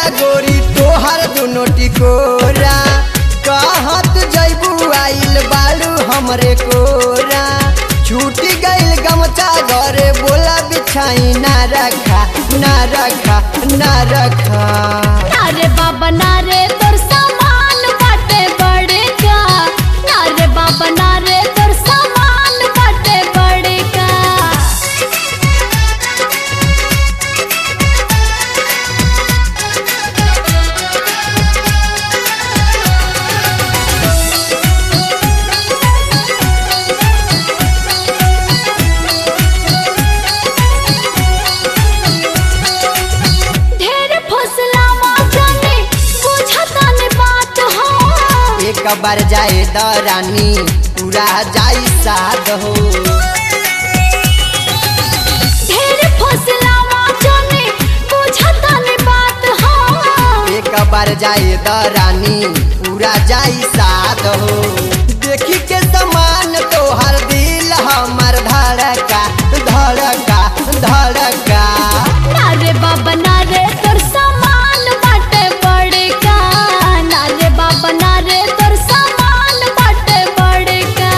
गोरी तोहर दुनो टिकोरा कहत जैबू आइल बालू हमरे कोरा छूटी गइल गमछा घरे बोला बिछाई ना रखा ना रखा ना रखा। ना रे बाबा ना रे तोर सामान बाटे बड़का, ना रे बाबा ना रे तोर सामान बाटे बड़का। एक बार जाए दरानी पूरा जाई साध हो। ढेर फसलावा जाने बुझता ने बात हो। एक बार जाए दरानी पूरा जाई साध हो। देखी के समान तोहर दिल हमर धड़का धड़का धड़का। ना रे बाबा ना रे तोर सामान बाटे बड़का, ना रे बाबा ना रे तोर सामान बाटे बड़का।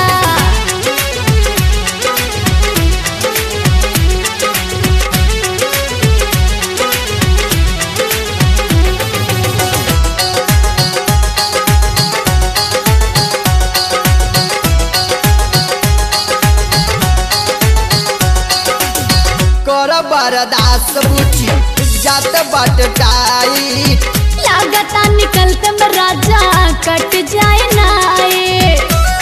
कर बरदास बुची जात बाट टाइट लागता निकलते में राजा कट जाए नाए।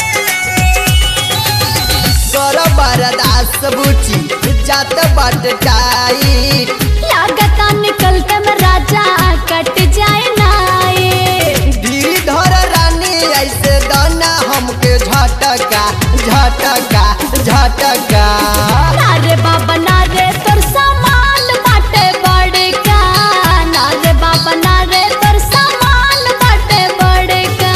कर बरदास बुची जात बाट टाइट लागता निकलते में राजा कट जाए नाए। धीरे धर रानी ऐसे दाना हमके झटका झटका झटका। ना रे बाबा ना रे तोर सामान बाटे बड़का, ना रे बाबा ना रे तोर सामान बाटे बड़का।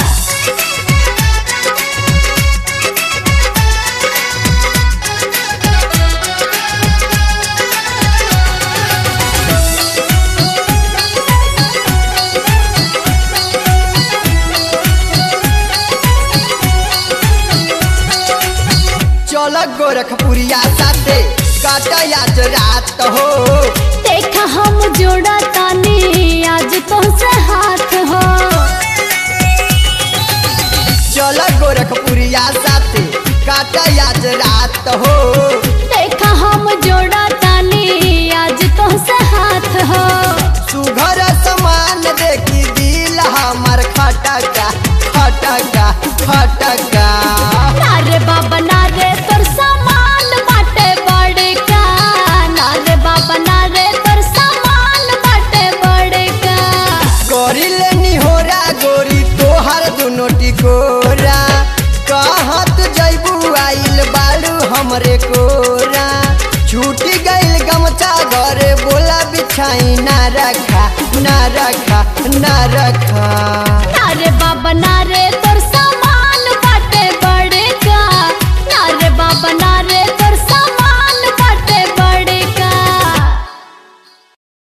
चल गोरखपुरिया साथे काटा आज रात हो। देखा हम जोड़ा तानी आज तो से हाथ हो। चल गोरखपुरिया साथे काटा आज रात हो। देखा हम जोड़ा तानी आज तो से हाथ हो। सुघर समान देखी दिल हमर खटका खटका खटका। ना रे बाबा ना रे तोर सामान बाटे बड़का, ना रे बाबा ना रे तोर सामान बाटे बड़का। करी लेनी होरा गोरी तोहर दुनो टिकोरा कहत जैबू आइल बालू हमरे कोरा छूटी गइल गमछा घरे बोला बिछाई ना रखा ना रखा ना रखा।